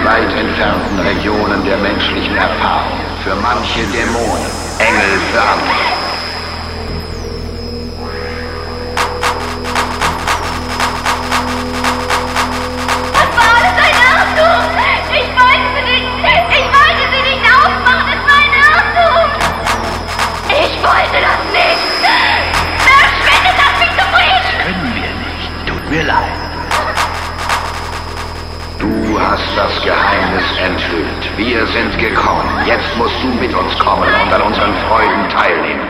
die weit entfernten Regionen der menschlichen Erfahrung. Für manche Dämonen, Engel für andere. Du hast das Geheimnis enthüllt. Wir sind gekommen. Jetzt musst du mit uns kommen und an unseren Freuden teilnehmen.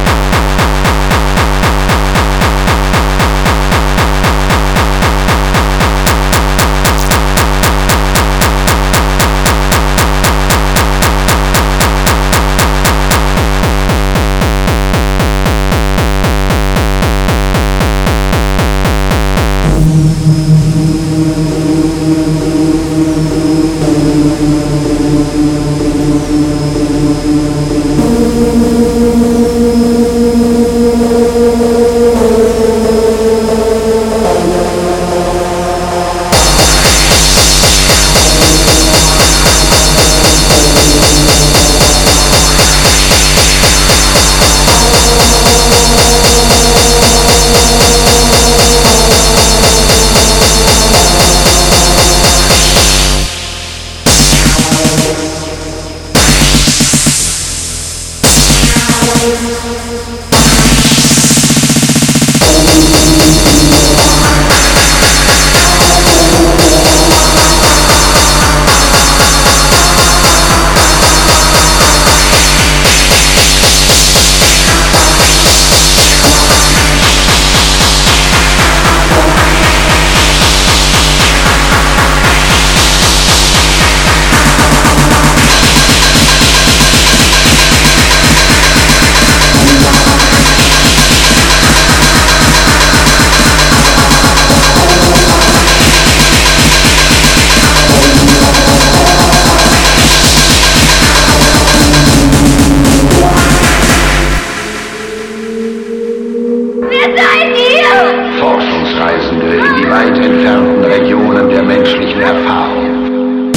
Forschungsreisende in die weit entfernten Regionen der menschlichen Erfahrung.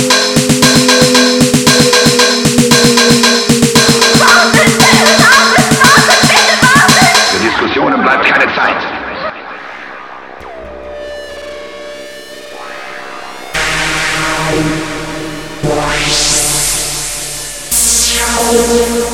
Für Diskussionen bleibt keine Zeit.